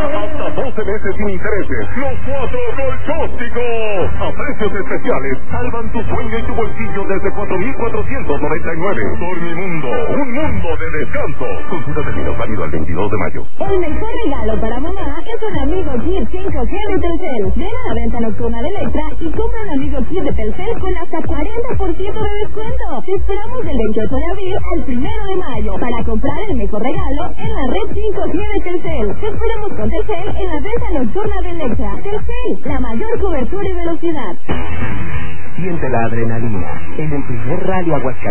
Hasta 12 meses sin intereses. Los 4 Colchósticos. A precios especiales. Salvan tu sueño y tu bolsillo desde 4,499. Dormimundo. Un mundo de descanso. Consulta términos válido al 22 de mayo. El mejor regalo para mamá es un amigo Kit 5G de Telcel. Ven a la venta nocturna de Electra y compra un amigo Kit de Telcel con hasta 40% de descuento. Te esperamos del 28 de abril al 1 de mayo para comprar el mejor regalo en la red 5G de Telcel. Te esperamos con Telcel en la venta nocturna de Electra. Telcel, la mayor cobertura y velocidad. Siente la adrenalina en el primer Rally Aguascalientes